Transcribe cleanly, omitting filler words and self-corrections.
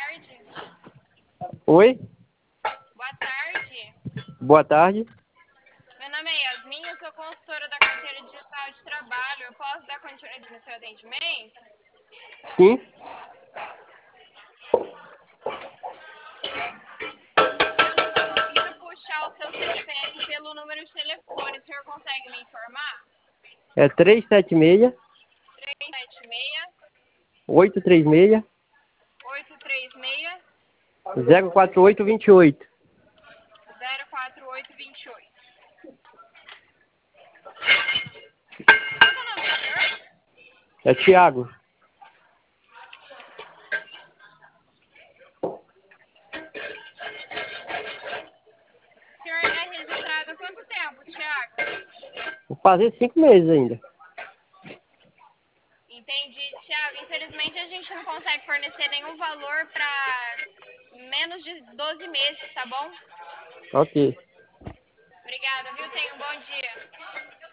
tarde. Oi? Boa tarde. Boa tarde. Meu nome é Yasmin, eu sou consultora da carteira digital de trabalho. Eu posso dar continuidade no seu atendimento? Sim. Eu não estou conseguindo puxar o seu CPF pelo número de telefone. O senhor consegue me informar? É 376 376 836 836 04828. 04828. Qual que é o nome do senhor? É Thiago. O senhor é registrado há quanto tempo, Thiago? Vou fazer 5 meses ainda. Entendi, Thiago. Infelizmente a gente não consegue fornecer nenhum valor para menos de 12 meses, tá bom? Ok. Obrigada, viu? Tenha um bom dia.